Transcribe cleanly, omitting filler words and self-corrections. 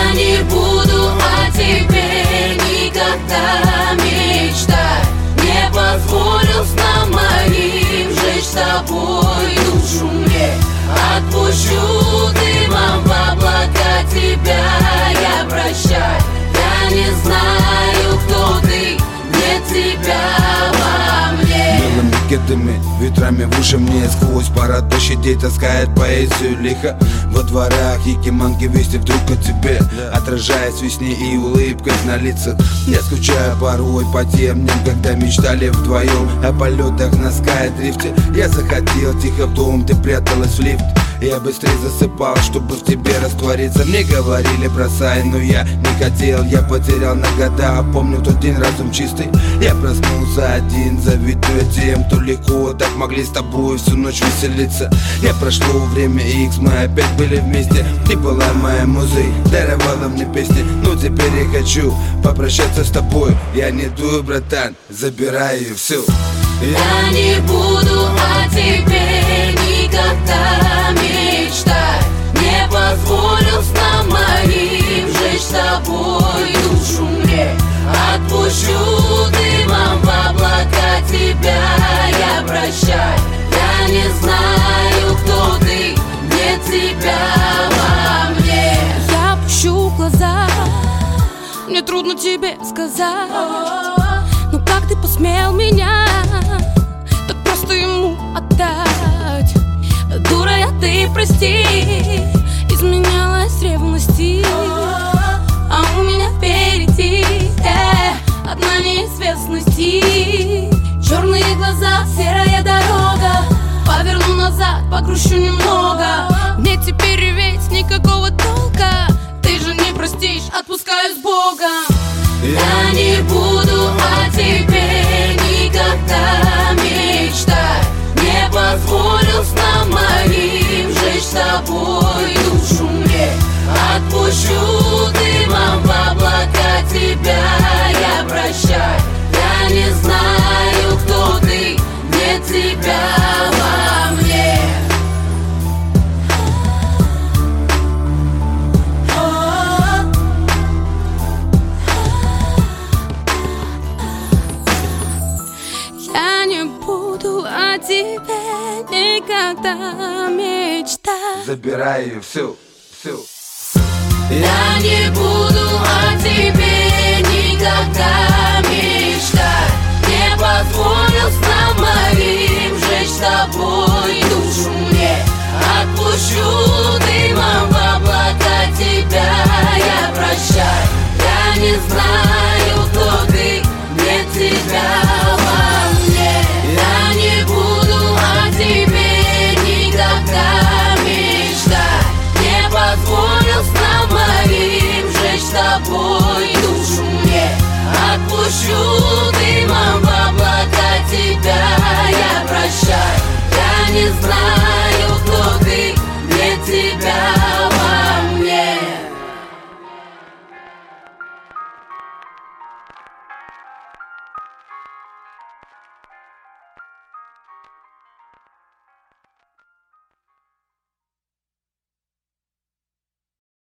Я не буду о тебе никогда мечтать. Не позволю снам моим жечь с тобой душу мне. Отпущу дымом в облака тебя я прощать. Я не знаю, кто ты, нет тебя во мне. Белыми кедами, ветрами в уши мне сквозь парад площадей таскает поэзию лихо. Во дворах якиманки вести вдруг о тебе, отражаясь в весне и улыбкой на лицах. Я скучаю порой по тем дням, когда мечтали вдвоем о полетах на скайдрифте. Я заходил тихо в дом, ты пряталась в лифт. Я быстрее засыпал, чтобы в тебе раствориться. Мне говорили бросай, но я не хотел. Я потерял на года, помню тот день, разум чистый. Я проснулся один, завидуя тем, кто легко так могли с тобой всю ночь веселиться. Я прошло время X, мы опять были вместе. Ты была моей музой, даровала мне песни. Но теперь я хочу попрощаться с тобой. Я не дую, братан, забираю все. Я не буду о тебе никогда мечтать. Не позволю снам моим жечь с тобой душу мне. Отпущу дымом в облака тебя я прощать. Я не знаю, кто ты, нет тебя во мне. Я опущу глаза, мне трудно тебе сказать. Но как ты посмел меня так просто ему отдать? Дура я, ты прости, изменялась ревности. А у меня впереди одна неизвестность. Черные глаза, серая дорога. Поверну назад, покрущу немного. Мне теперь реветь никакого толка. Ты же не простишь, отпускаю с Богом. Я не буду о тебе никогда мечтать. Не позволю снам моим жечь с тобой душу мне. Отпущу дымом в облака тебя я прощать. Я не знаю, кто ты, нет тебя во мне. Я не буду о тебе никогда мечтать. Забираю все, все. Я не буду о тебе